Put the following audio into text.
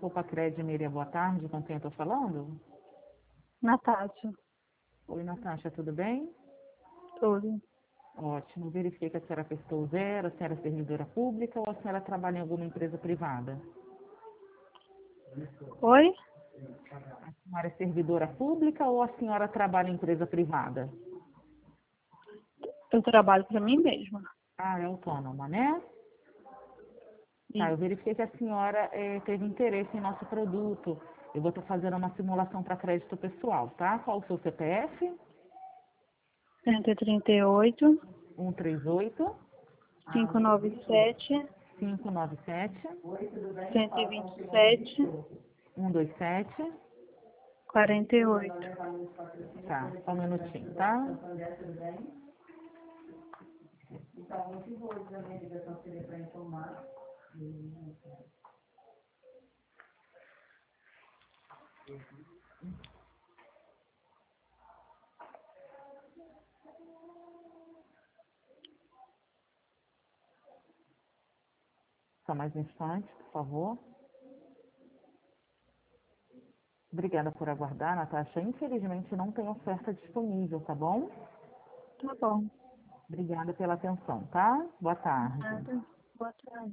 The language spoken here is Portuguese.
Copacred Meira, boa tarde, com quem eu estou falando? Natácia, Oi, Natasha, tudo bem? tudo. Ótimo, verifiquei que a senhora prestou zero, a senhora é servidora pública ou a senhora trabalha em alguma empresa privada? Oi? A senhora é servidora pública ou a senhora trabalha em empresa privada? Eu trabalho para mim mesma. Ah, é autônoma, né? Tá, eu Isso. verifiquei que a senhora teve interesse em nosso produto. Eu vou estar fazendo uma simulação para crédito pessoal, tá? Qual o seu CPF? 138, 138 597, 597 127, 127. 48. Tá, só um minutinho, tá? Só mais um instante, por favor. Obrigada por aguardar, Natasha. Infelizmente não tem oferta disponível, tá bom? Tá bom. Obrigada pela atenção, tá? Boa tarde. Nada. Boa tarde.